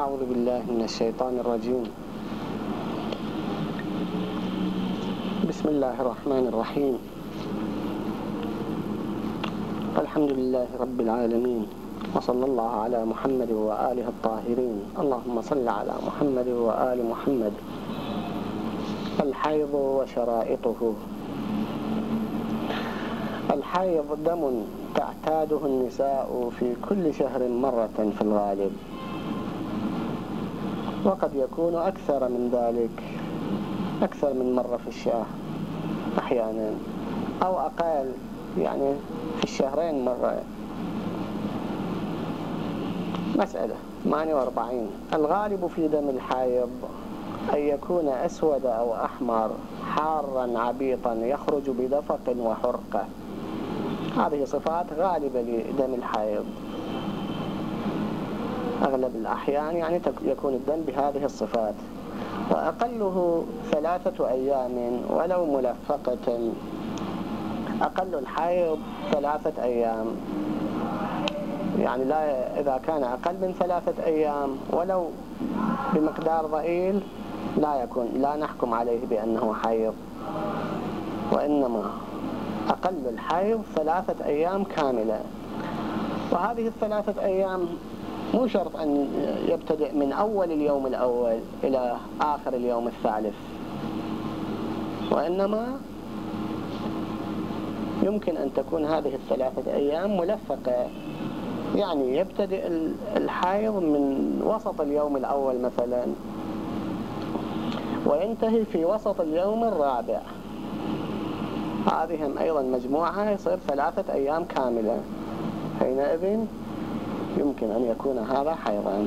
أعوذ بالله من الشيطان الرجيم. بسم الله الرحمن الرحيم. الحمد لله رب العالمين، وصلى الله على محمد وآله الطاهرين. اللهم صل على محمد وآل محمد. الحيض وشرائطه. الحيض دم تعتاده النساء في كل شهر مرة في الغالب، وقد يكون أكثر من ذلك، أكثر من مرة في الشهر أحيانا، أو أقل، يعني في الشهرين مرة. مسألة 48. الغالب في دم الحيض أن يكون أسود أو أحمر حارا عبيطا يخرج بدفق وحرقة. هذه صفات غالبة لدم الحيض. أغلب الأحيان يعني يكون الدم بهذه الصفات. وأقله 3 أيام ولو ملفقة. أقل الحيض 3 أيام، يعني إذا كان أقل من 3 أيام ولو بمقدار ضئيل لا نحكم عليه بأنه حيض، وإنما أقل الحيض 3 أيام كاملة. وهذه 3 أيام مو شرط أن يبتدئ من أول اليوم الأول إلى آخر اليوم الثالث، وإنما يمكن أن تكون هذه 3 أيام ملفقة، يعني يبتدئ الحيض من وسط اليوم الأول مثلا وينتهي في وسط اليوم الرابع. هذه أيضا مجموعها يصير 3 أيام كاملة. حينئذ يمكن أن يكون هذا حيضا.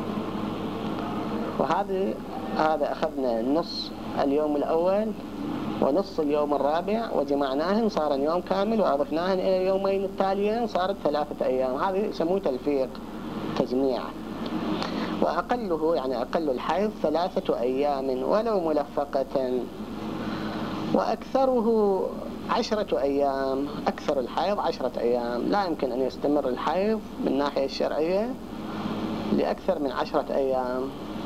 هذا أخذنا نص اليوم الأول ونص اليوم الرابع وجمعناهن صار يوم كامل، وأضفناهن إلى اليومين التاليين صارت 3 أيام. هذا يسموه تلفيق، تجميع. وأقله يعني أقل الحيض 3 أيام ولو ملفقة، وأكثره 10 أيام. أكثر الحيض 10 أيام. لا يمكن أن يستمر الحيض من الناحية الشرعية لأكثر من 10 أيام.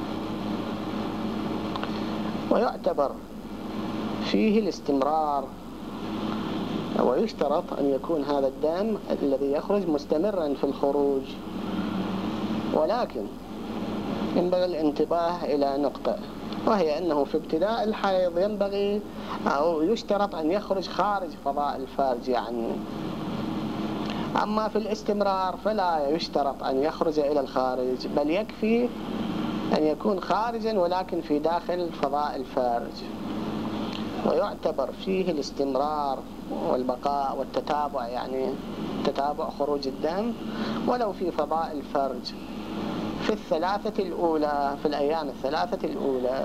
ويعتبر فيه الاستمرار، ويشترط أن يكون هذا الدم الذي يخرج مستمرا في الخروج. ولكن ينبغي الانتباه إلى نقطة، وهي أنه في ابتداء الحيض ينبغي أو يشترط أن يخرج خارج فضاء الفرج يعني. أما في الاستمرار فلا يشترط أن يخرج إلى الخارج، بل يكفي أن يكون خارجا ولكن في داخل فضاء الفرج. ويعتبر فيه الاستمرار والبقاء والتتابع، يعني تتابع خروج الدم ولو في فضاء الفرج في الثلاثة الأولى، في الأيام الثلاثة الأولى.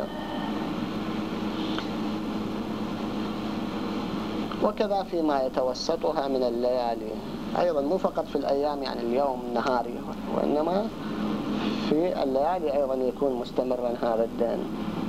وكذا فيما يتوسطها من الليالي أيضا، مو فقط في الأيام يعني اليوم النهاري، وإنما في الليالي أيضا يكون مستمرا هذا الدم.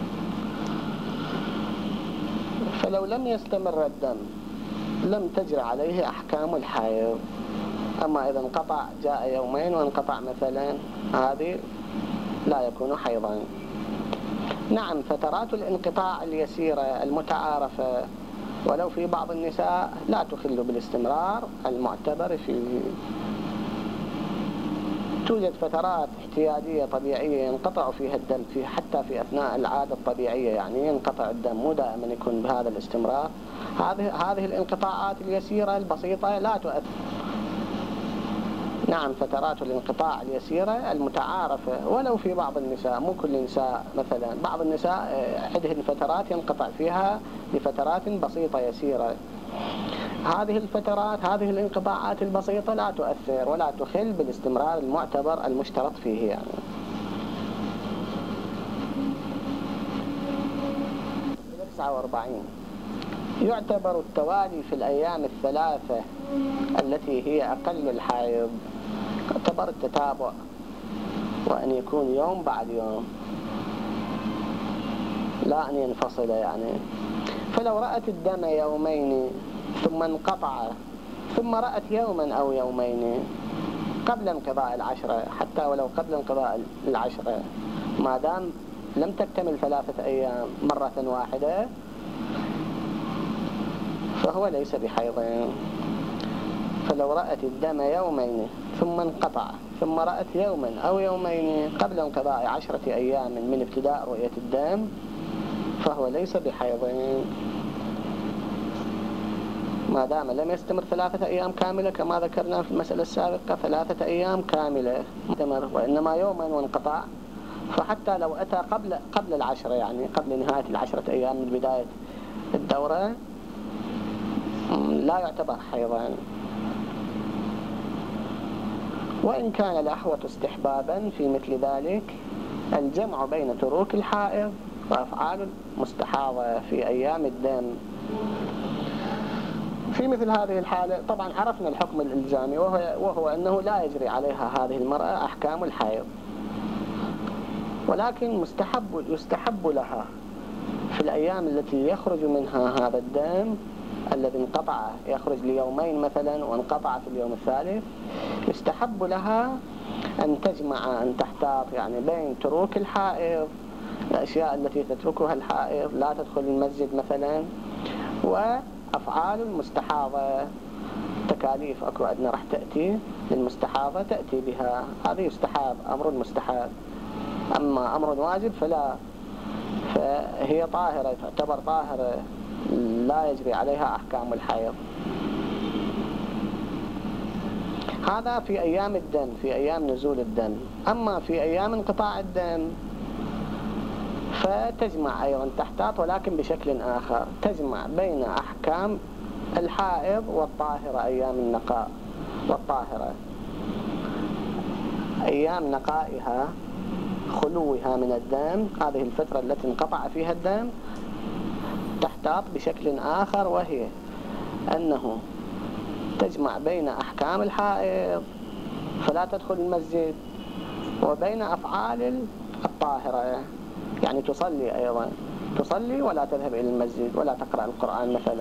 فلو لم يستمر الدم لم تجري عليه أحكام الحيض. أما إذا انقطع، جاء يومين وانقطع مثلا، هذه لا يكون حيضا. نعم، فترات الانقطاع اليسيرة المتعارفة ولو في بعض النساء لا تخل بالاستمرار المعتبر فيه. توجد فترات احتياجية طبيعية ينقطع فيها الدم حتى في أثناء العادة الطبيعية، يعني ينقطع الدم، مو دائما يكون بهذا الاستمرار. هذه الانقطاعات اليسيرة البسيطة لا تؤثر. نعم، فترات الانقطاع اليسيرة المتعارفة ولو في بعض النساء، مو كل النساء. مثلا بعض النساء عندهن فترات ينقطع فيها لفترات بسيطة يسيرة. هذه الفترات، هذه الانقطاعات البسيطة لا تؤثر ولا تخل بالاستمرار المعتبر المشترط فيه يعني. 49. يعتبر التوالي في الأيام الثلاثة التي هي أقل الحيض، يعتبر التتابع، وأن يكون يوم بعد يوم، لا أن ينفصل يعني. فلو رأت الدم يومين ثم انقطع، ثم رأت يوما أو يومين، قبل انقضاء العشرة، حتى ولو قبل انقضاء العشرة ما دام لم تكتمل 3 أيام مرة واحدة فهو ليس بحيض. فلو رأت الدم يومين ثم انقطع، ثم رأت يوما أو يومين قبل انقضاء 10 أيام من ابتداء رؤية الدم فهو ليس بحيض، ما دام لم يستمر 3 أيام كاملة كما ذكرنا في المسألة السابقة، 3 أيام كاملة مستمر، وإنما يوما وانقطع. فحتى لو أتى قبل العشرة، يعني قبل نهاية 10 أيام من بداية الدورة، لا يعتبر حيضا. وإن كان الأحوط استحبابا في مثل ذلك الجمع بين تروك الحائض وأفعال المستحاضة في أيام الدم. في مثل هذه الحالة طبعا عرفنا الحكم الإلزامي، وهو أنه لا يجري عليها هذه المرأة أحكام الحيض، ولكن يستحب لها في الأيام التي يخرج منها هذا الدم الذي انقطع، يخرج ليومين مثلا وانقطع في اليوم الثالث، يستحب لها أن تجمع، أن تحتاط يعني بين تروك الحائض، الأشياء التي تتركها الحائض، لا تدخل المسجد مثلا، وأفعال المستحاضة، تكاليف أكو عندنا راح تأتي للمستحاضة تأتي بها، هذه يستحب، أمر مستحب. أما أمر واجب فلا، فهي طاهرة، تعتبر طاهرة، لا يجري عليها أحكام الحيض. هذا في أيام الدم، في أيام نزول الدم. أما في أيام انقطاع الدم فتجمع أيضا، تحتاط ولكن بشكل آخر، تجمع بين أحكام الحائض والطاهرة، أيام النقاء والطاهرة. أيام نقائها، خلوها من الدم، هذه الفترة التي انقطع فيها الدم، تحتاط بشكل آخر، وهي أنه تجمع بين أحكام الحائض فلا تدخل المسجد وبين أفعال الطاهرة، يعني تصلي أيضا، تصلي ولا تذهب إلى المسجد ولا تقرأ القرآن مثلا.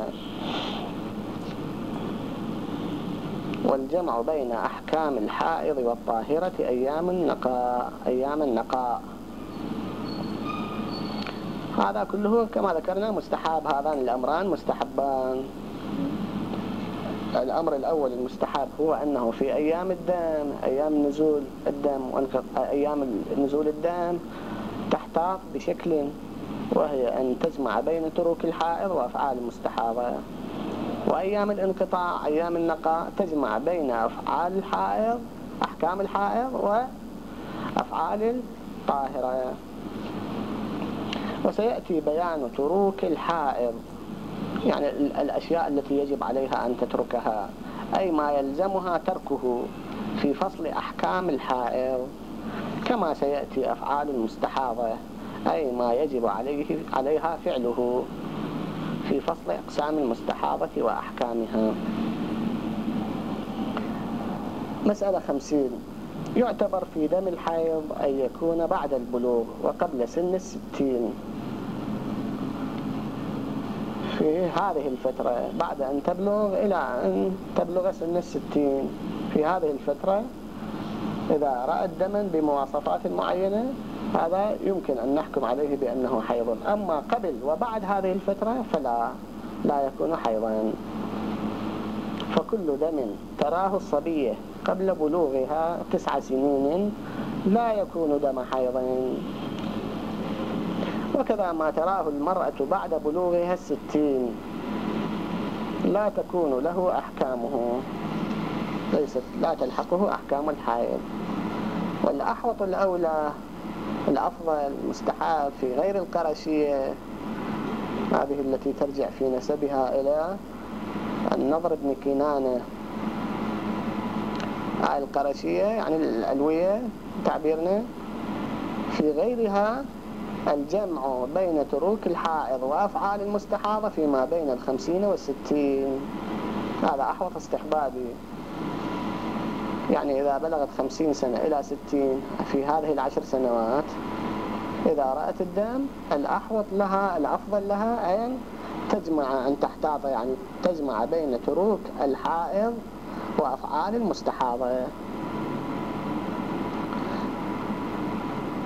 والجمع بين أحكام الحائض والطاهرة أيام النقاء. هذا كله كما ذكرنا مستحب، هذان الأمران مستحبان. الأمر الأول المستحب هو أنه في أيام الدم، أيام نزول الدم أيام نزول الدم تحتاط بشكل، وهي أن تجمع بين تروك الحائض وأفعال المستحاضة. وأيام الانقطاع، أيام النقاء، تجمع بين أفعال الحائض، أحكام الحائض، وأفعال الطاهرة. وسيأتي بيان تروك الحائض، يعني الأشياء التي يجب عليها أن تتركها، أي ما يلزمها تركه في فصل أحكام الحائض، كما سيأتي أفعال المستحاضة، أي ما يجب عليها فعله في فصل أقسام المستحاضة وأحكامها. مسألة 50. يعتبر في دم الحيض أن يكون بعد البلوغ وقبل سن 60. في هذه الفترة بعد أن تبلغ إلى أن تبلغ سن 60، في هذه الفترة إذا رأت دما بمواصفات معينة هذا يمكن أن نحكم عليه بأنه حيض. أما قبل وبعد هذه الفترة لا يكون حيضا. فكل دم تراه الصبية قبل بلوغها 9 سنين لا يكون دم حيض، وكذا ما تراه المرأة بعد بلوغها 60 لا تكون له أحكامه، لا تلحقه أحكام الحيض. والأحوط الأولى، الأفضل، المستحب في غير القرشية، هذه التي ترجع في نسبها إلى النضر بن كنانة، القرشية يعني العلوية تعبيرنا، في غيرها الجمع بين تروك الحائض وأفعال المستحاضة فيما بين 50 و60. هذا أحوط استحبابي، يعني إذا بلغت 50 سنة إلى 60 في هذه ال10 سنوات إذا رأت الدم الأحوط لها، الأفضل لها أن تجمع، أن تحتاط، يعني تجمع بين تروك الحائض وأفعال المستحاضة.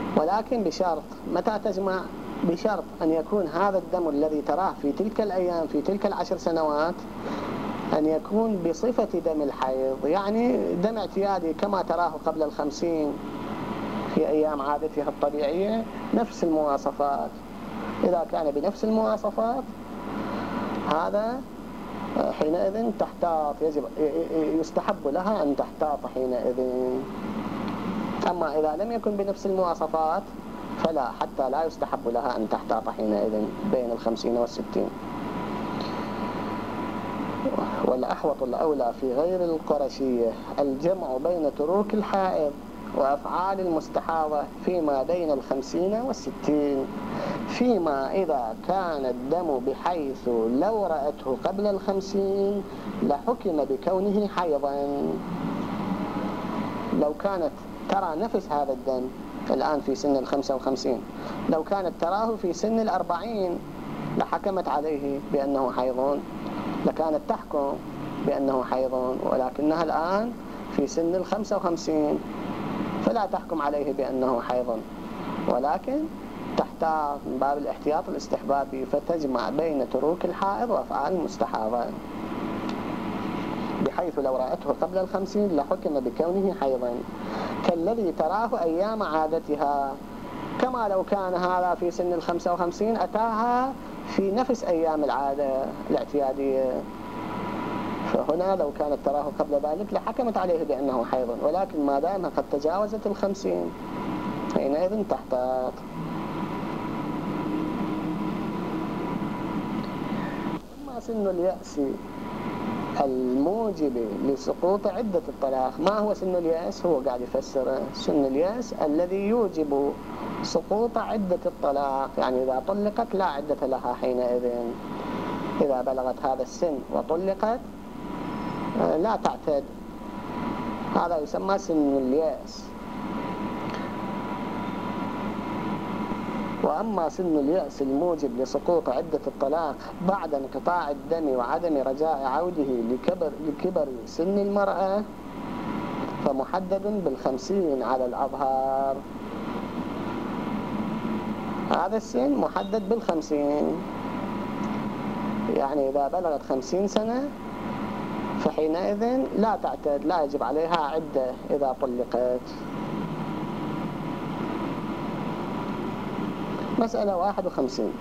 ولكن بشرط، متى تجمع؟ بشرط أن يكون هذا الدم الذي تراه في تلك الأيام في تلك ال10 سنوات أن يكون بصفة دم الحيض، يعني دم اعتيادي كما تراه قبل ال50 في أيام عادتها الطبيعية، نفس المواصفات. إذا كان بنفس المواصفات هذا حينئذ تحتاط، يستحب لها أن تحتاط حينئذ. أما إذا لم يكن بنفس المواصفات فلا، حتى لا يستحب لها أن تحتاط حينئذ بين 50 و60. والأحوط الأولى في غير القرشية الجمع بين تروك الحائض وأفعال المستحاضة فيما بين 50 و60، فيما إذا كان الدم بحيث لو رأته قبل 50 لحكم بكونه حيضا. لو كانت ترى نفس هذا الدم الآن في سن 55، لو كانت تراه في سن 40 لحكمت عليه بأنه حيض، لكانت تحكم بأنه حيض، ولكنها الآن في سن 55 فلا تحكم عليه بأنه حيض، ولكن تحتاط من باب الاحتياط الاستحبابي، فتجمع بين تروك الحائض وأفعال المستحاضة، بحيث لو رأته قبل 50 لحكم بكونه حيضا، كالذي تراه أيام عادتها، كما لو كان هذا في سن 55 أتاها في نفس أيام العادة الاعتيادية، فهنا لو كانت تراه قبل ذلك لحكمت عليه بأنه حيض، ولكن ما دامها قد تجاوزت 50 حينئذ تحتاط. أما سن اليأس الموجب لسقوط عدة الطلاق، ما هو سن اليأس؟ هو قاعد يفسر سن اليأس الذي يوجب سقوط عدة الطلاق، يعني إذا طلقت لا عدة لها حينئذ، إذا بلغت هذا السن وطلقت لا تعتد، هذا يسمى سن اليأس. وأما سن اليأس الموجب لسقوط عدة الطلاق بعد انقطاع الدم وعدم رجاء عوده لكبر سن المرأة فمحدد بال50 على الأظهار، هذا السن محدد بال50، يعني إذا بلغت 50 سنة فحينئذ لا تعتد، لا يجب عليها عدة إذا طلقت. مسألة 51،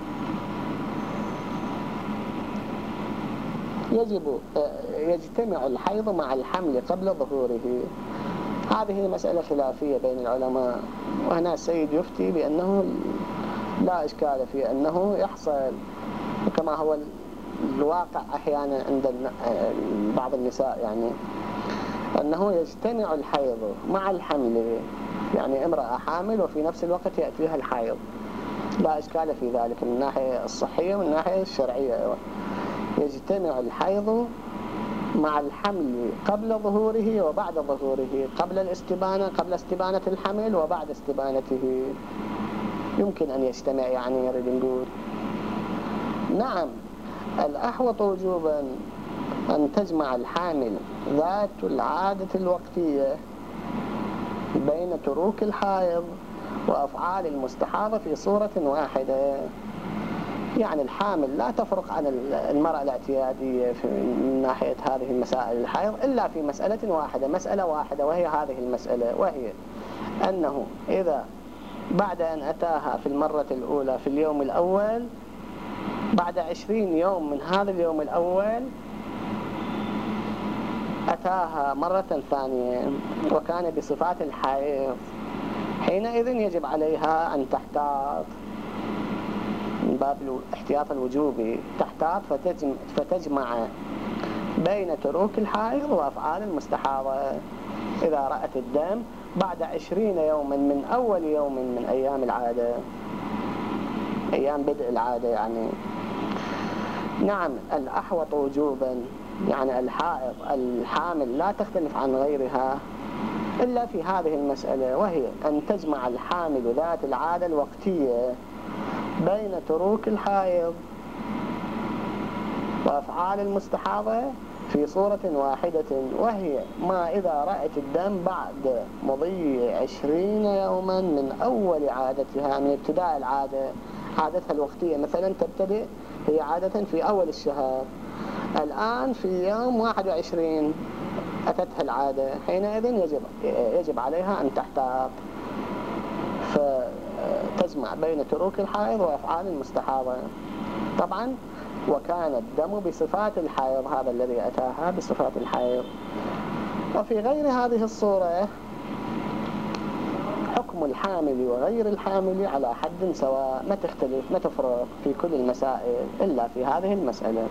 يجتمع الحيض مع الحمل قبل ظهوره. هذه مسألة خلافية بين العلماء، وهنا السيد يفتي بأنه لا إشكال في أنه يحصل، كما هو الواقع أحيانا عند بعض النساء، يعني أنه يجتمع الحيض مع الحمل، يعني امرأة حامل وفي نفس الوقت يأتيها الحيض، لا إشكال في ذلك من الناحية الصحية ومن الناحية الشرعية. يجتمع الحيض مع الحمل قبل ظهوره وبعد ظهوره، قبل استبانة الحمل وبعد استبانته، يمكن أن يجتمع، يعني يريد نقول نعم. الأحوط وجوبا أن تجمع الحامل ذات العادة الوقتية بين تروك الحائض وأفعال المستحاضة في صورة واحدة، يعني الحامل لا تفرق عن المرأة الاعتيادية من ناحية هذه المسائل الحيض إلا في مسألة واحدة، وهي هذه المسألة، وهي أنه إذا بعد أن أتاها في المرة الأولى في اليوم الأول، بعد 20 يوم من هذا اليوم الأول أتاها مرة ثانية وكان بصفات الحيض، حينئذ يجب عليها أن تحتاط من باب الاحتياط الوجوبي، تحتاط فتجمع بين تروك الحائض وأفعال المستحاضة إذا رأت الدم بعد 20 يوما من أول يوم من أيام العادة، أيام بدء العادة يعني. نعم، الأحوط وجوبا، يعني الحامل لا تختلف عن غيرها إلا في هذه المسألة، وهي أن تجمع الحامل ذات العادة الوقتية بين تروك الحائض وأفعال المستحاضة في صورة واحدة، وهي ما إذا رأت الدم بعد مضي 20 يوما من أول عادتها، من ابتداء العادة. عادتها الوقتية مثلا تبتدئ هي عادة في أول الشهر، الآن في يوم 21 أتتها العادة، حينئذ يجب عليها أن تحتاط، فتجمع بين تروك الحائض وأفعال المستحاضة. طبعا وكان الدم بصفات الحائض، هذا الذي أتاها بصفات الحائض. وفي غير هذه الصورة حكم الحامل وغير الحامل على حد سواء، ما تختلف ما تفرق في كل المسائل إلا في هذه المسألة.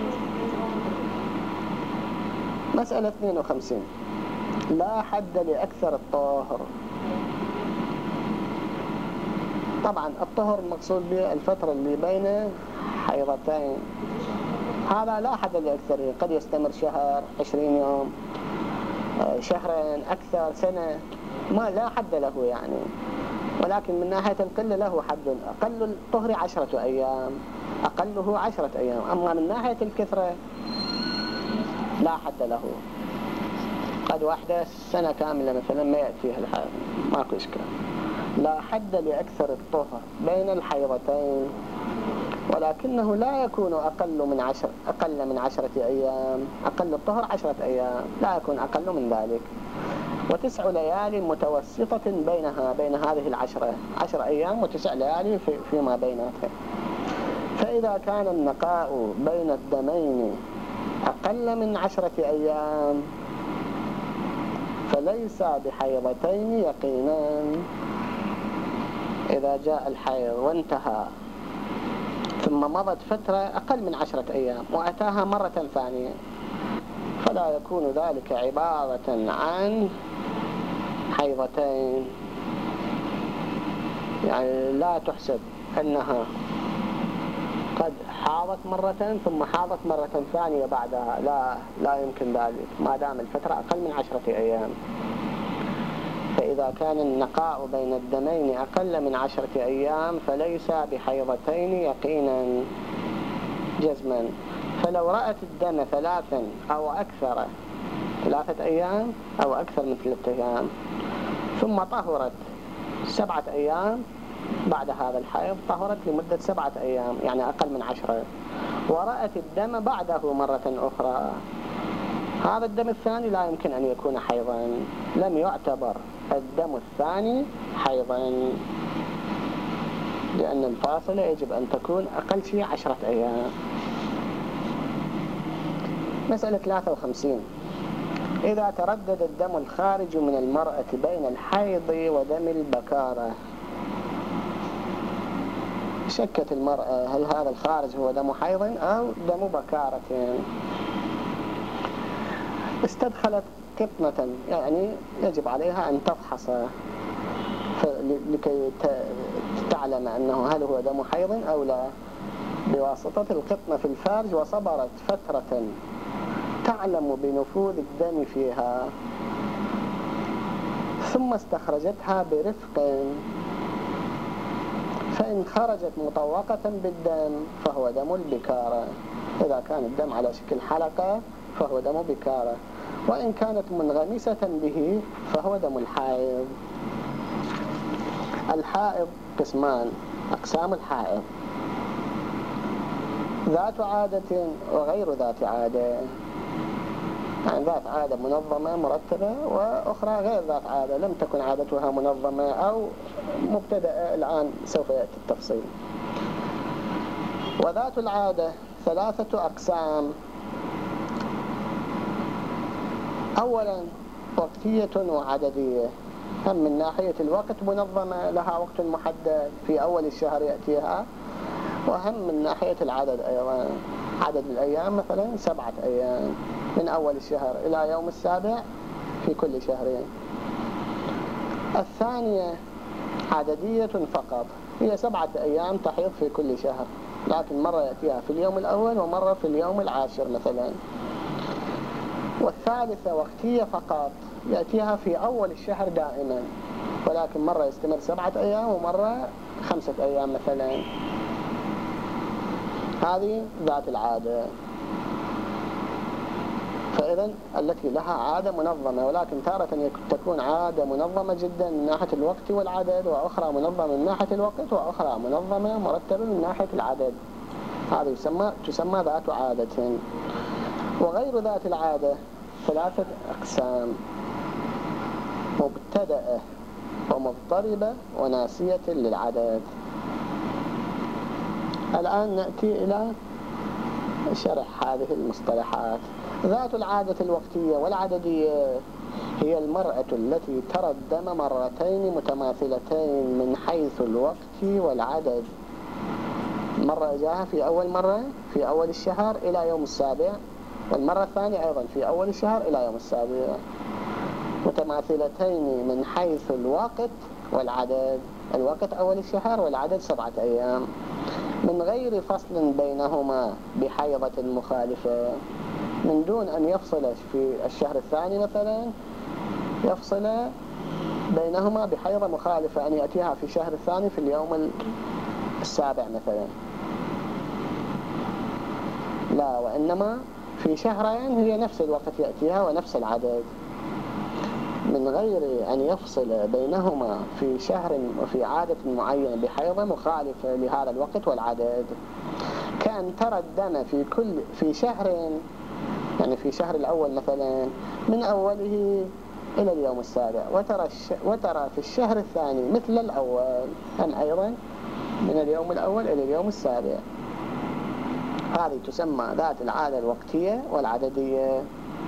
مسألة 52، لا حد لأكثر الطهر. طبعا الطهر المقصود به الفترة اللي بين حيضتين، هذا لا حد لأكثره، قد يستمر شهر، 20 يوم، شهرين، أكثر، سنة، ما لا حد له يعني. ولكن من ناحية القلة له حد، أقل الطهر 10 أيام، أقله 10 أيام. أما من ناحية الكثرة لا حد له، قد واحدة سنة كاملة مثلا ما يأتيها الحيض، ماكو إشكال. لا حد لأكثر الطهر بين الحيضتين، ولكنه لا يكون أقل من 10 أيام. أقل الطهر 10 أيام، لا يكون أقل من ذلك. و9 ليال متوسطة بين هذه 10 أيام و9 ليالي فيما بينها. فإذا كان النقاء بين الدمين أقل من 10 أيام فليس بحيضتين يقينا. إذا جاء الحيض وانتهى ثم مضت فترة أقل من 10 أيام وأتاها مرة ثانية، فلا يكون ذلك عبارة عن حيضتين، يعني لا تحسب أنها قد حاضت مرة ثم حاضت مرة ثانية بعدها، لا يمكن ذلك ما دام الفترة أقل من 10 أيام. فإذا كان النقاء بين الدمين أقل من 10 أيام فليس بحيضتين يقينا جزما. فلو رأت الدم 3 أو أكثر، 3 أيام أو أكثر من 3 أيام، ثم طهرت 7 أيام بعد هذا الحيض، طهرت لمدة 7 أيام يعني أقل من 10، ورأت الدم بعده مرة أخرى، هذا الدم الثاني لا يمكن أن يكون حيضا، لم يعتبر الدم الثاني حيضا، لأن الفاصلة يجب أن تكون أقل شيء 10 أيام. مسألة 53، إذا تردد الدم الخارج من المرأة بين الحيض ودم البكارة، شكت المرأة هل هذا الخارج هو دم حيض أو دم بكارة، استدخلت قطنة، يعني يجب عليها أن تفحص لكي تعلم أنه هل هو دم حيض أو لا، بواسطة القطنة في الفارج، وصبرت فترة تعلم بنفوذ الدم فيها، ثم استخرجتها برفق، فإن خرجت مطوقة بالدم فهو دم البكارة، إذا كان الدم على شكل حلقة فهو دم بكارة، وإن كانت منغمسة به فهو دم الحائض. الحائض قسمان، أقسام الحائض: ذات عادة وغير ذات عادة، يعني ذات عادة منظمة مرتبة، وأخرى غير ذات عادة لم تكن عادتها منظمة أو مبتدأة، الآن سوف يأتي التفصيل. وذات العادة 3 أقسام: أولا وقتية وعددية، هم من ناحية الوقت منظمة، لها وقت محدد في أول الشهر يأتيها، وهم من ناحية العدد أيضا، عدد الأيام مثلا 7 أيام من أول الشهر إلى يوم السابع في كل شهرين. الثانية عددية فقط، هي 7 أيام تحيض في كل شهر، لكن مرة يأتيها في اليوم الأول ومرة في اليوم العاشر مثلا. والثالثة وقتية فقط، يأتيها في أول الشهر دائما، ولكن مرة يستمر 7 أيام ومرة 5 أيام مثلا، هذه ذات العادة. فإذا التي لها عادة منظمة، ولكن تارة تكون عادة منظمة جدا من ناحية الوقت والعدد، وأخرى منظمة من ناحية الوقت، وأخرى منظمة مرتبة من ناحية العدد. هذه تسمى ذات عادة. وغير ذات العادة 3 أقسام: مبتدأة ومضطربة وناسية للعدد. الآن نأتي إلى شرح هذه المصطلحات. ذات العادة الوقتية والعددية هي المرأة التي ترى الدم مرتين متماثلتين من حيث الوقت والعدد. مرة جاءها في أول مرة في أول الشهر إلى يوم السابع، والمرة الثانية أيضا في أول الشهر إلى يوم السابع، متماثلتين من حيث الوقت والعدد. الوقت أول الشهر والعدد 7 أيام، من غير فصل بينهما بحيضة مخالفة، من دون أن يفصل في الشهر الثاني مثلا، يفصل بينهما بحيضة مخالفة، أن يأتيها في الشهر الثاني في اليوم السابع مثلا، لا، وإنما في شهرين هي نفس الوقت يأتيها ونفس العدد، من غير أن يفصل بينهما في شهر وفي عادة معينة بحيضة مخالفة لهذا الوقت والعدد. كأن ترى الدم في شهر، يعني في شهر الأول مثلا من أوله إلى اليوم السابع، وترى في الشهر الثاني مثل الأول هم أيضا من اليوم الأول إلى اليوم السابع. هذه تسمى ذات العادة الوقتية والعددية.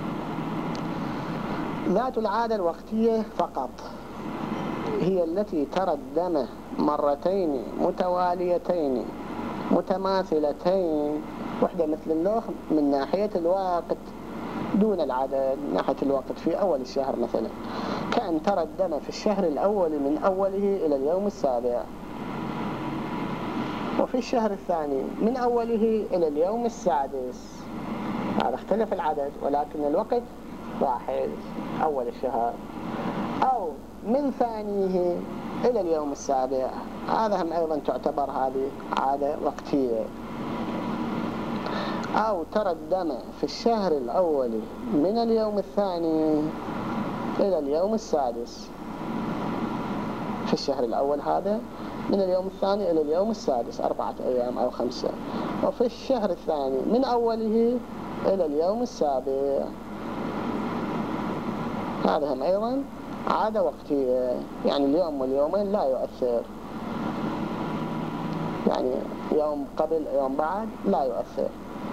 ذات العادة الوقتية فقط هي التي ترى الدم مرتين متواليتين متماثلتين، وحدة مثل اللوح من ناحية الوقت دون العدد من ناحية الوقت في أول الشهر مثلا، كأن ترى الدم في الشهر الأول من أوله إلى اليوم السابع، وفي الشهر الثاني من أوله إلى اليوم السادس. هذا اختلف العدد ولكن الوقت واحد أول الشهر، أو من ثانيه إلى اليوم السابع. هذا هم أيضا تعتبر هذه عادة وقتية. أو ترى الدم في الشهر الأول من اليوم الثاني إلى اليوم السادس، في الشهر الأول هذا من اليوم الثاني إلى اليوم السادس 4 أيام أو 5، وفي الشهر الثاني من أوله إلى اليوم السابع. هذا هم أيضا عادة وقتية، يعني اليوم واليومين لا يؤثر، يعني يوم قبل يوم بعد لا يؤثر.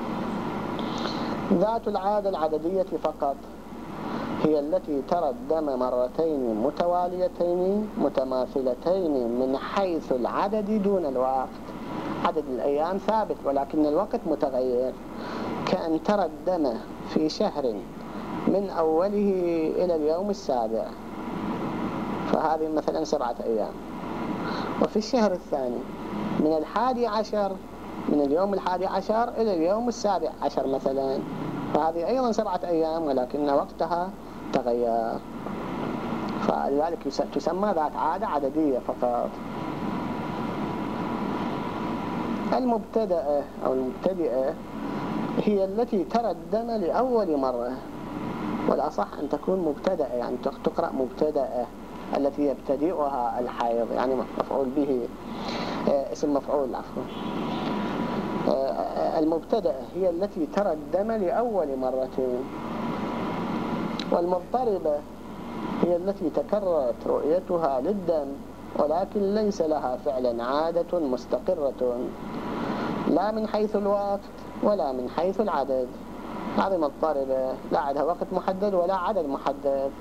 ذات العادة العددية فقط هي التي ترى الدم مرتين متواليتين متماثلتين من حيث العدد دون الوقت. عدد الأيام ثابت ولكن الوقت متغير، كأن ترى الدم في شهر من أوله إلى اليوم السابع، فهذه مثلا 7 أيام، وفي الشهر الثاني من 11 من اليوم 11 إلى اليوم 17 مثلا، فهذه أيضا 7 أيام ولكن وقتها تغير، فلذلك تسمى ذات عادة عددية فقط. المبتدأة أو المبتدئة هي التي ترى الدم لأول مرة، والأصح أن تكون مبتدأة، يعني تقرأ مبتدأة التي يبتدئها الحيض، يعني مفعول به، اسم مفعول عفوا. المبتدأة هي التي ترى الدم لأول مرة. والمضطربة هي التي تكررت رؤيتها للدم ولكن ليس لها فعلا عادة مستقرة لا من حيث الوقت ولا من حيث العدد. هذه مضطربة لا عندها وقت محدد ولا عدد محدد.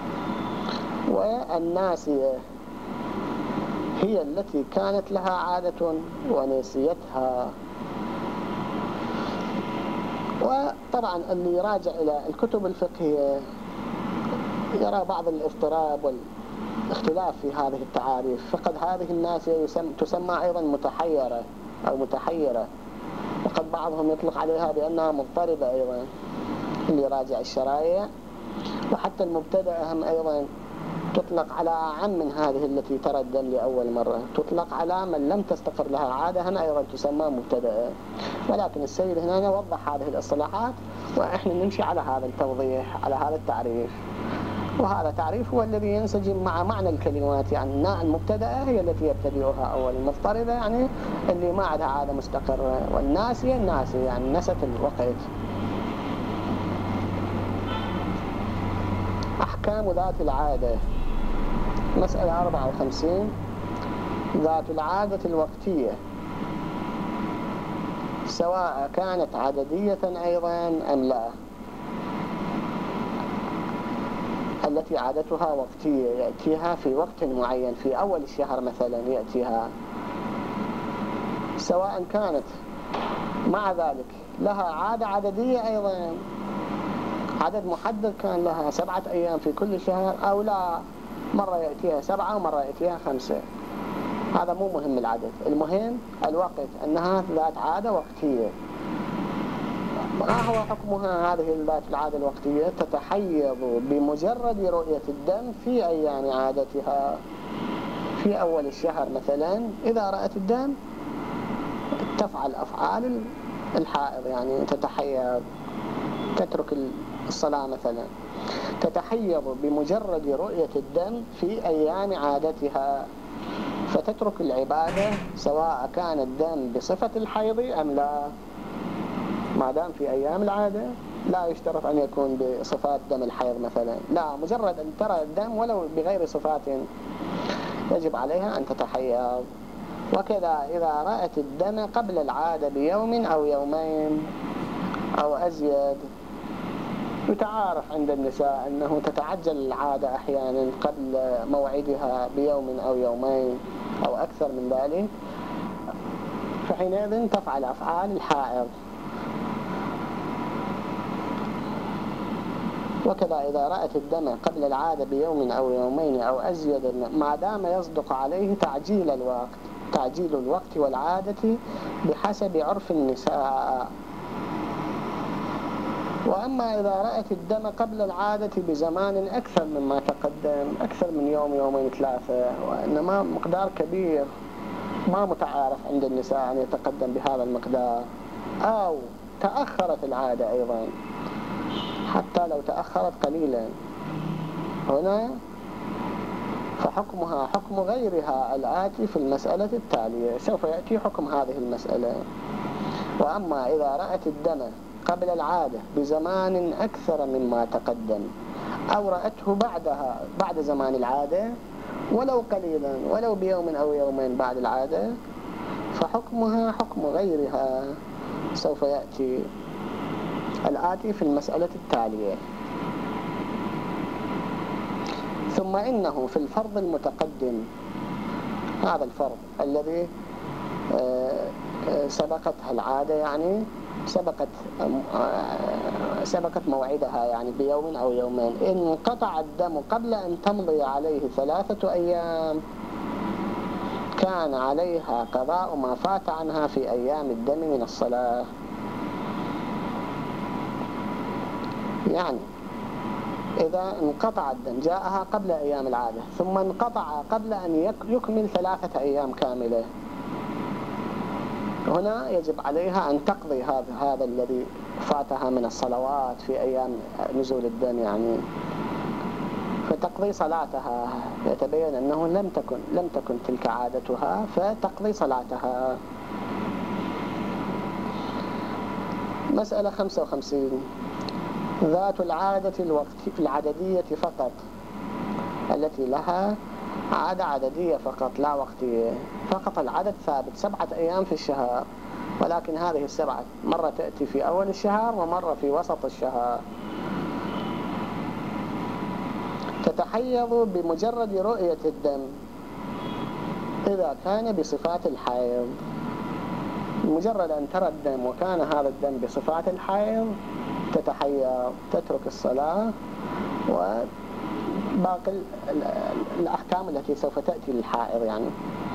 والناسية هي التي كانت لها عادة ونسيتها. وطبعا اللي يراجع إلى الكتب الفقهية يرى بعض الاضطراب والاختلاف في هذه التعاريف، فقد هذه الناسية تسمى أيضا متحيرة أو متحيرة، وقد بعضهم يطلق عليها بأنها مضطربة أيضا اللي يراجع الشرائع. وحتى المبتدأة هم أيضا تطلق على أعم من هذه التي ترى الدم لأول مرة، تطلق على من لم تستقر لها عادة، هنا أيضا تسمى مبتدأة. ولكن السيد هنا وضح هذه الاصطلاحات وإحنا نمشي على هذا التوضيح، على هذا التعريف. وهذا تعريف هو الذي ينسجم مع معنى الكلمات، يعني المبتدأة هي التي يبتدئها أول، المضطردة يعني اللي ما عندها عادة مستقرة، والناسية الناسية يعني نست الوقت. أحكام ذات العادة. مسألة 54. ذات العادة الوقتية سواء كانت عددية أيضا أم لا، التي عادتها وقتية يأتيها في وقت معين، في أول الشهر مثلا يأتيها، سواء كانت مع ذلك لها عادة عددية أيضا، عدد محدد كان لها 7 أيام في كل شهر، أو لا مرة يأتيها 7 ومرة يأتيها 5. هذا مو مهم العدد، المهم الوقت، أنها ذات عادة وقتية. ما هو حكمها هذه ذات العادة الوقتية؟ تتحيض بمجرد رؤية الدم في أيام عادتها. في أول الشهر مثلا إذا رأت الدم تفعل أفعال الحائض، يعني تتحيض، تترك الصلاة مثلا، تتحيض بمجرد رؤية الدم في أيام عادتها، فتترك العبادة سواء كان الدم بصفة الحيض أم لا. ما دام في أيام العادة لا يشترط أن يكون بصفات دم الحيض مثلا، لا، مجرد أن ترى الدم ولو بغير صفات يجب عليها أن تتحيض. وكذا إذا رأت الدم قبل العادة بيوم أو يومين أو أزيد. يتعارف عند النساء أنه تتعجل العادة أحيانا قبل موعدها بيوم أو يومين أو أكثر من ذلك، فحينئذ تفعل أفعال الحائض. وكذا إذا رأت الدم قبل العادة بيوم أو يومين أو أزيد، ما دام يصدق عليه تعجيل الوقت والعادة بحسب عرف النساء. وأما إذا رأت الدم قبل العادة بزمان أكثر مما تقدم، أكثر من يوم يومين 3، وإنما مقدار كبير ما متعارف عند النساء أن يتقدم بهذا المقدار، أو تأخرت العادة أيضا حتى لو تأخرت قليلا، هنا فحكمها حكم غيرها الآتي في المسألة التالية. سوف يأتي حكم هذه المسألة. وأما إذا رأت الدم قبل العادة بزمان أكثر مما تقدم، أو رأته بعد زمان العادة ولو قليلا، ولو بيوم أو يومين بعد العادة، فحكمها حكم غيرها. سوف يأتي الآتي في المسألة التالية. ثم إنه في الفرض المتقدم، هذا الفرض الذي سبقتها العادة، يعني سبقت موعدها يعني بيوم أو يومين، إن انقطع الدم قبل أن تمضي عليه 3 أيام كان عليها قضاء ما فات عنها في أيام الدم من الصلاة. يعني إذا انقطع الدم، جاءها قبل أيام العادة ثم انقطع قبل أن يكمل 3 أيام كاملة، هنا يجب عليها أن تقضي هذا الذي فاتها من الصلوات في أيام نزول الدم، يعني فتقضي صلاتها. يتبين أنه لم تكن تلك عادتها، فتقضي صلاتها. مسألة 55. ذات العادة العددية فقط، التي لها عادة عددية فقط لا وقتية، فقط العدد ثابت 7 أيام في الشهر، ولكن هذه ال7 مرة تأتي في أول الشهر ومرة في وسط الشهر. تتحيض بمجرد رؤية الدم إذا كان بصفات الحيض. مجرد أن ترى الدم وكان هذا الدم بصفات الحيض تتحيض، تترك الصلاة وباقي الأحكام التي سوف تأتي للحائض يعني.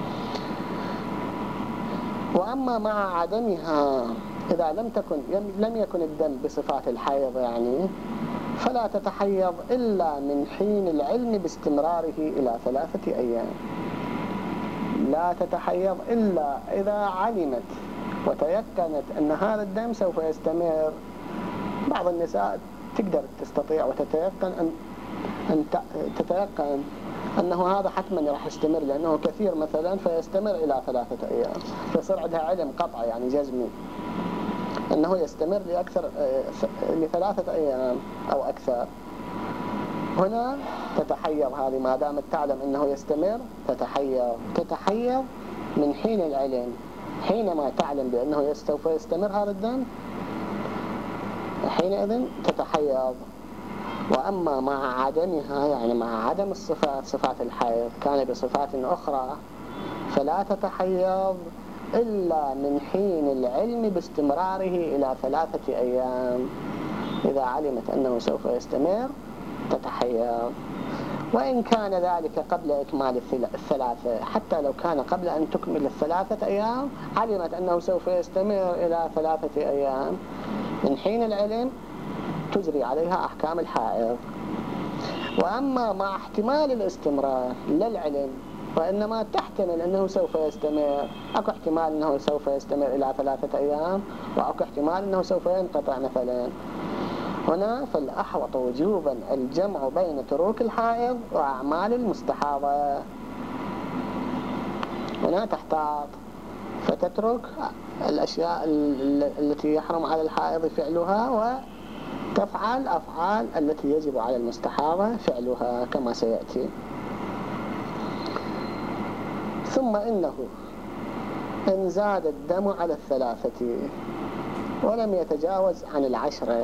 وأما مع عدمها، إذا لم يكن الدم بصفات الحيض يعني، فلا تتحيض إلا من حين العلم باستمراره إلى 3 أيام. لا تتحيض إلا إذا علمت وتيقنت أن هذا الدم سوف يستمر بعض النساء تقدر تستطيع وتتيقن أن تتيقن أنه هذا حتما راح يستمر، لأنه كثير مثلا فيستمر إلى 3 أيام، فيصير عندها علم قطع يعني جزمي أنه يستمر ل3 أيام أو أكثر. هنا تتحير هذه، ما دامت تعلم أنه يستمر تتحير من حين العلم. حينما تعلم بأنه سوف يستمر هذا الدم حينئذ تتحيض. وأما مع عدمها، يعني مع عدم صفات الحيض، كان بصفات أخرى، فلا تتحيض إلا من حين العلم باستمراره إلى 3 أيام. إذا علمت أنه سوف يستمر تتحيض، وإن كان ذلك قبل إكمال 3، حتى لو كان قبل أن تكمل 3 أيام علمت أنه سوف يستمر إلى 3 أيام، من حين العلم تجري عليها أحكام الحائض. وأما مع احتمال الاستمرار لا العلم، وإنما تحتمل أنه سوف يستمر، أكو احتمال أنه سوف يستمر إلى 3 أيام، وأكو احتمال أنه سوف ينقطع مثلا. هنا فالأحوط وجوبا الجمع بين تروك الحائض وأعمال المستحاضة. هنا تحتاط فتترك الأشياء التي يحرم على الحائض فعلها، وتفعل أفعال التي يجب على المستحاضة فعلها كما سيأتي. ثم إنه إن زاد الدم على 3 ولم يتجاوز عن 10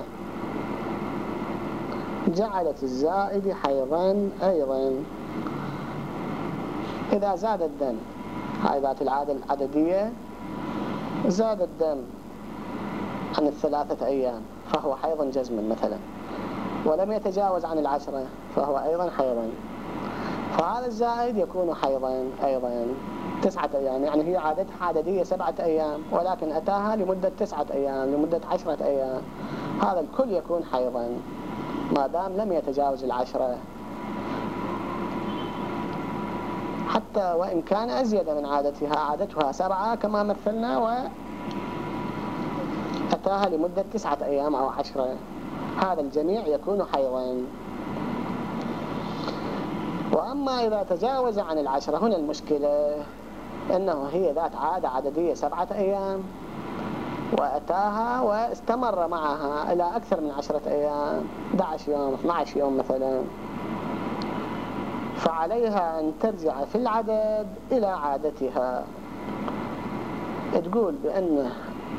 جعلت الزائد حيضا أيضا. إذا زاد الدم، هاي ذات العادة العددية، زاد الدم عن 3 أيام فهو حيضا جزما مثلا، ولم يتجاوز عن 10 فهو أيضا حيضا، فهذا الزائد يكون حيضا أيضا 9 أيام. يعني هي عادتها عددية 7 أيام، ولكن أتاها لمدة 9 أيام، لمدة 10 أيام، هذا الكل يكون حيضا ما دام لم يتجاوز 10، حتى وإن كان أزيد من عادتها 7 كما مثلنا، وأتاها لمدة 9 أيام أو 10، هذا الجميع يكون حيضا. وأما إذا تجاوز عن 10، هنا المشكلة أنه هي ذات عادة عددية 7 أيام، وأتاها واستمر معها إلى أكثر من 10 أيام، 11 يوم 12 يوم مثلا، فعليها أن ترجع في العدد إلى عادتها. تقول بأن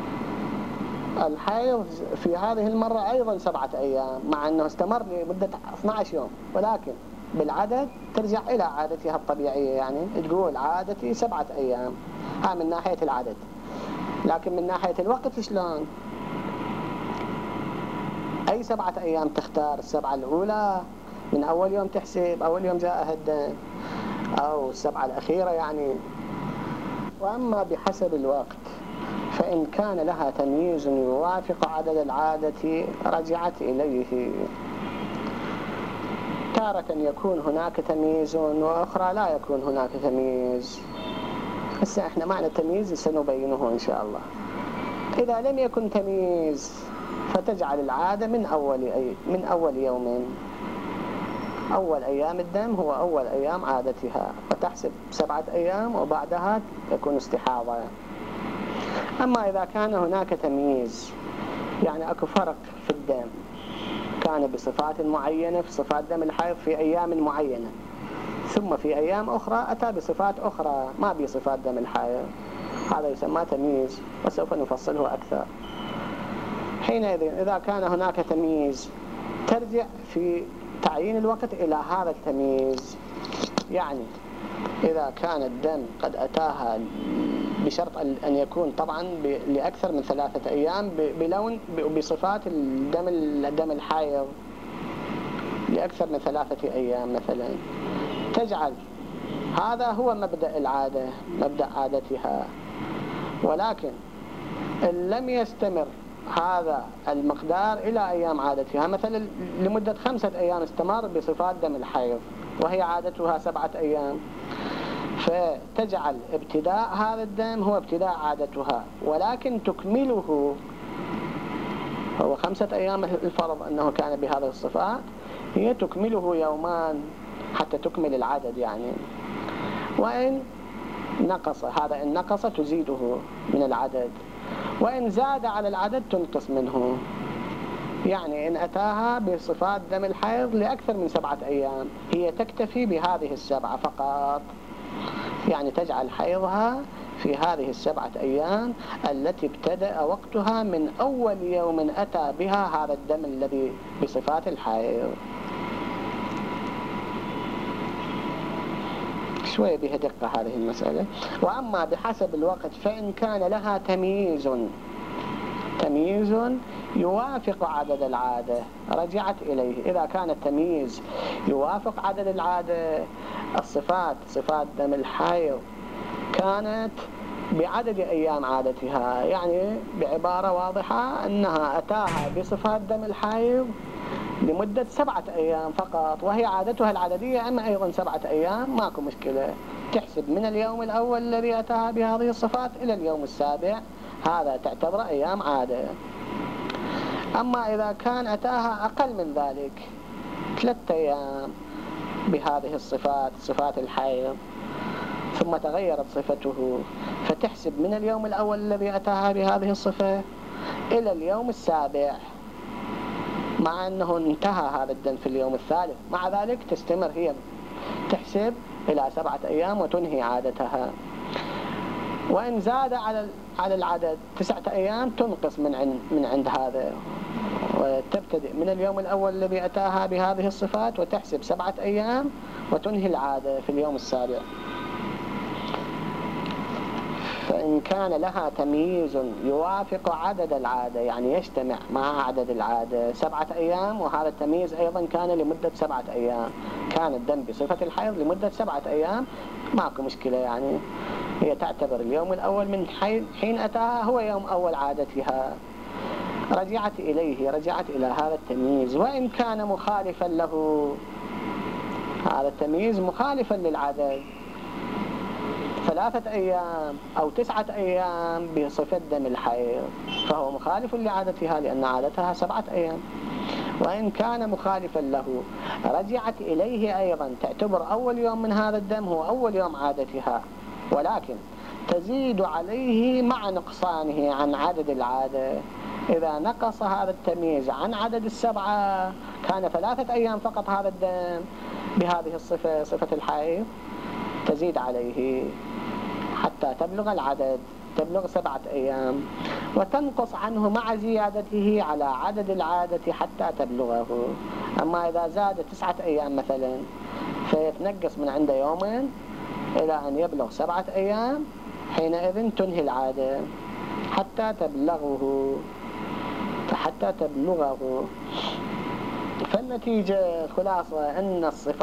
الحيض في هذه المرة أيضا 7 أيام، مع أنه استمر لمدة 12 يوم، ولكن بالعدد ترجع إلى عادتها الطبيعية. يعني تقول عادتي 7 أيام، ها من ناحية العدد، لكن من ناحية الوقت شلون؟ أي 7 أيام تختار؟ 7 الأولى من أول يوم تحسب، أول يوم جاء الدم، أو 7 الأخيرة يعني. وأما بحسب الوقت، فإن كان لها تمييز يوافق عدد العادة رجعت إليه. تارة يكون هناك تمييز، وأخرى لا يكون هناك تمييز. هسه احنا معنى التمييز سنبينه إن شاء الله. إذا لم يكن تمييز فتجعل العادة من أول يوم، أول أيام الدم هو أول أيام عادتها، وتحسب 7 أيام وبعدها يكون استحاضة. أما إذا كان هناك تمييز، يعني أكو فرق في الدم، كان بصفات معينة في صفات دم الحيض في أيام معينة، ثم في أيام أخرى أتى بصفات أخرى ما بصفات دم الحيض، هذا يسمى تمييز، وسوف نفصله أكثر. حينئذ إذا كان هناك تمييز ترجع في تعيين الوقت إلى هذا التمييز. يعني إذا كان الدم قد أتاها بشرط أن يكون طبعا لأكثر من 3 أيام بلون بصفات الدم الحيض لأكثر من 3 أيام مثلا، تجعل هذا هو مبدأ العادة، مبدأ عادتها. ولكن إن لم يستمر هذا المقدار إلى أيام عادتها، مثلا لمدة 5 أيام استمر بصفات دم الحيض وهي عادتها 7 أيام، فتجعل ابتداء هذا الدم هو ابتداء عادتها، ولكن تكمله هو 5 أيام الفرض أنه كان بهذه الصفات، هي تكمله يومان حتى تكمل العدد يعني. وإن نقص، هذا إن نقص تزيده من العدد، وإن زاد على العدد تنقص منه. يعني إن أتاها بصفات دم الحيض لأكثر من 7 أيام، هي تكتفي بهذه ال7 فقط، يعني تجعل حيضها في هذه ال7 أيام التي ابتدأ وقتها من أول يوم أتى بها هذا الدم الذي بصفات الحيض. شوية بها دقة هذه المسألة. وأما بحسب الوقت فإن كان لها تمييز يوافق عدد العادة رجعت إليه. إذا كان التمييز يوافق عدد العادة، صفات دم الحيض كانت بعدد أيام عادتها، يعني بعبارة واضحة أنها أتاها بصفات دم الحيض لمدة 7 أيام فقط، وهي عادتها العددية أما أيضا 7 أيام، ماكو مشكلة، تحسب من اليوم الأول الذي أتاها بهذه الصفات إلى اليوم السابع، هذا تعتبر أيام عادة. أما إذا كان أتاها أقل من ذلك 3 أيام بهذه الصفات، صفات الحيض، ثم تغيرت صفته، فتحسب من اليوم الأول الذي أتاها بهذه الصفة إلى اليوم السابع، مع أنه انتهى هذا الدم في اليوم الثالث، مع ذلك تستمر هي تحسب إلى 7 أيام وتنهي عادتها. وإن زاد على العدد 9 أيام تنقص من عند هذا، وتبتدئ من اليوم الأول الذي أتاها بهذه الصفات وتحسب 7 أيام وتنهي العادة في اليوم السابع. فإن كان لها تمييز يوافق عدد العادة، يعني يجتمع مع عدد العادة 7 أيام، وهذا التمييز أيضا كان لمدة 7 أيام، كان الدم بصفة الحيض لمدة 7 أيام، ماكو مشكلة، يعني هي تعتبر اليوم الأول من حين أتاها هو يوم أول عادتها، رجعت إلى هذا التمييز. وإن كان مخالفا له، هذا التمييز مخالفا للعدد، 3 أيام أو 9 أيام بصفة دم الحيض، فهو مخالف لعادتها لأن عادتها 7 أيام. وإن كان مخالفا له رجعت إليه أيضا، تعتبر أول يوم من هذا الدم هو أول يوم عادتها، ولكن تزيد عليه مع نقصانه عن عدد العادة. إذا نقص هذا التمييز عن عدد 7، كان 3 أيام فقط هذا الدم بهذه الصفة، صفة الحيض، تزيد عليه حتى تبلغ العدد، تبلغ 7 أيام، وتنقص عنه مع زيادته على عدد العادة حتى تبلغه. أما إذا زاد 9 أيام مثلا، فيتنقص من عنده يومين إلى أن يبلغ 7 أيام، حينئذ تنهي العادة حتى تبلغه. فالنتيجة خلاصة أن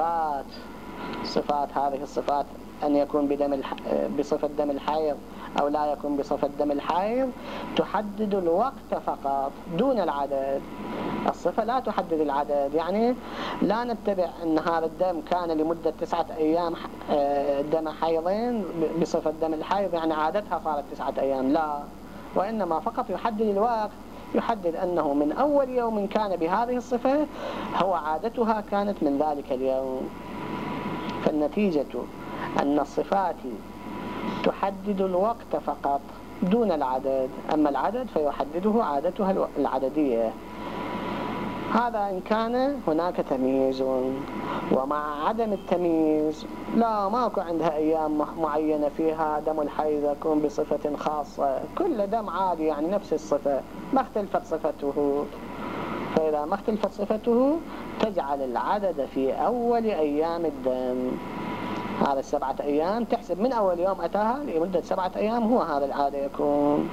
صفات هذه الصفات، أن يكون بصفة دم الحيض أو لا يكون بصفة دم الحيض، تحدد الوقت فقط دون العدد. الصفة لا تحدد العدد، يعني لا نتبع أن هذا الدم كان لمدة 9 أيام دم حيضين بصفة دم الحيض، يعني عادتها صارت 9 أيام، لا، وإنما فقط يحدد الوقت، يحدد أنه من أول يوم كان بهذه الصفة هو عادتها كانت من ذلك اليوم. فالنتيجة أن الصفات تحدد الوقت فقط دون العدد، أما العدد فيحدده عادتها العددية. هذا إن كان هناك تمييز. ومع عدم التمييز لا، ماكو عندها أيام معينة فيها دم الحيض يكون بصفة خاصة، كل دم عادي يعني نفس الصفة، ما اختلفت صفته. فإذا ما اختلفت صفته تجعل العدد في أول أيام الدم، هذا 7 أيام، تحسب من أول يوم أتاها لمدة 7 أيام، هو هذا العادة يكون.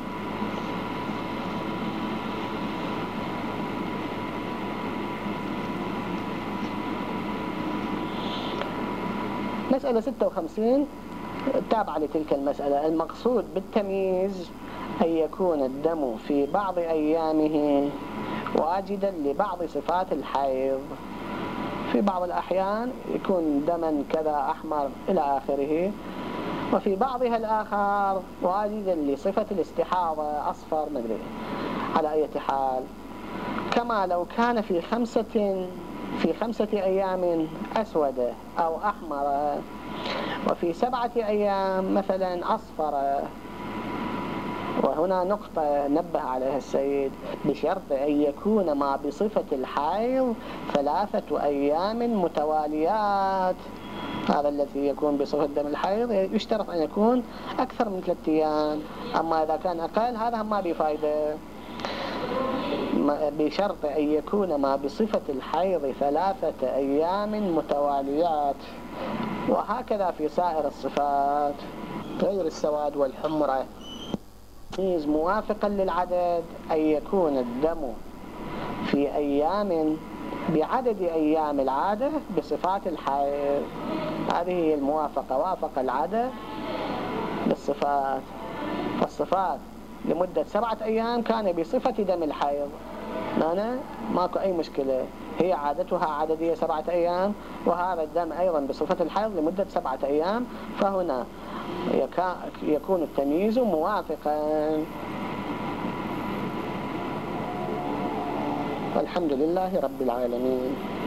مسألة 56 تابعة لتلك المسألة. المقصود بالتمييز أن يكون الدم في بعض أيامه واجدا لبعض صفات الحيض، في بعض الأحيان يكون دما كذا أحمر إلى آخره، وفي بعضها الآخر واجدا لصفة الاستحاضة أصفر مدري، على أي حال كما لو كان في 5 أيام أسود أو أحمر، وفي 7 أيام مثلا أصفر. وهنا نقطة نبه عليها السيد: بشرط أن يكون ما بصفة الحيض 3 أيام متواليات. هذا الذي يكون بصفة دم الحيض يشترط أن يكون أكثر من 3 أيام، أما إذا كان أقل هذا ما بفائدة. بشرط أن يكون ما بصفة الحيض 3 أيام متواليات. وهكذا في سائر الصفات غير السواد والحمرة. تمييز موافقا للعدد أن يكون الدم في أيام بعدد أيام العادة بصفات الحيض. هذه هي الموافقة، وافق العدد بالصفات. فالصفات لمدة 7 أيام كان بصفة دم الحيض، ماكو أي مشكلة، هي عادتها عددية 7 أيام، وهذا الدم أيضا بصفة الحيض لمدة 7 أيام، فهنا يكون التمييز موافقا. والحمد لله رب العالمين.